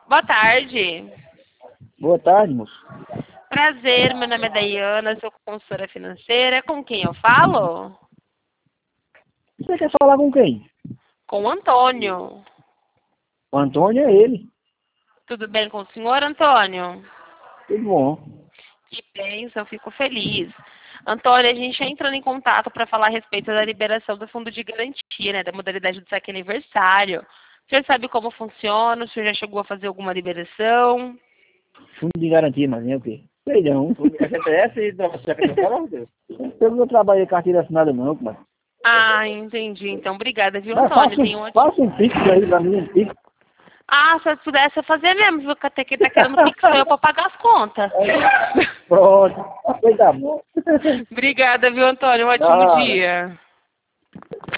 Boa tarde. Boa tarde, moço. Prazer, meu nome é Daiana, sou consultora financeira. Com quem eu falo? Você quer falar com quem? Com o Antônio. O Antônio é ele. Tudo bem com o senhor, Antônio? Tudo bom. Que bênção, eu fico feliz. Antônio, a gente está entrando em contato para falar a respeito da liberação do fundo de garantia, né, da modalidade do saque aniversário. O senhor sabe como funciona? O senhor já chegou a fazer alguma liberação? Fundo de garantia, mas é o quê? Sei não. FGTS e da Deus. Eu não trabalhei carteira assinada não, mas. Ah, entendi. Então, obrigada, viu, Mas Antônio? Tem um... faça um pix aí pra mim, um pix. Ah, se eu pudesse fazer mesmo, viu? Que até quem tá querendo pix sou eu para pagar as contas. Pronto. Aí tá bom. Obrigada, viu, Antônio? Um ótimo Nada. dia.